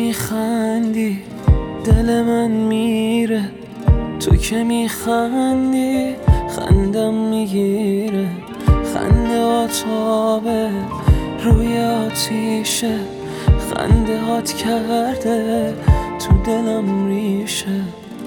میخندی دل من میره، تو که میخندی خندم میگیره. خنده آتابه روی آتیشه، خنده هات کرده تو دلم ریشه.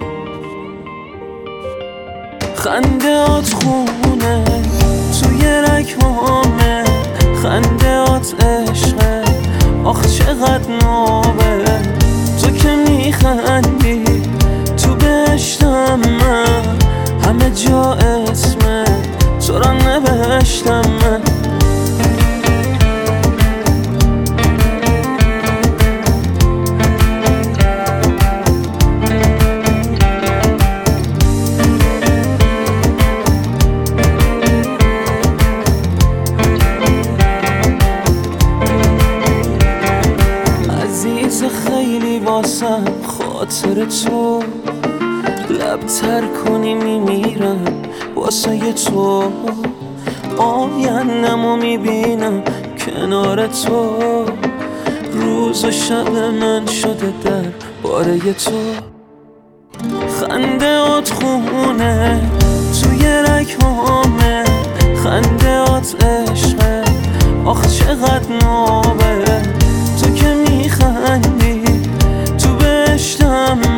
خنده هات خونه توی رگامه، خنده هات عشقه آخ چقدر نابه. تو که میخندی تو بهشتم، من همه جا اسمه تو را نوشتم من. عزیز خیلی واسم خاطر تو، لب تر کنی میمیرم واسه تو. آیندمو میبینم کنار تو، روز و شب من شده در باره تو. خنده هات خونه توی رگامه، خنده هات عشقه آخ چقدر نابه. تو که میخندی تو بهشتم،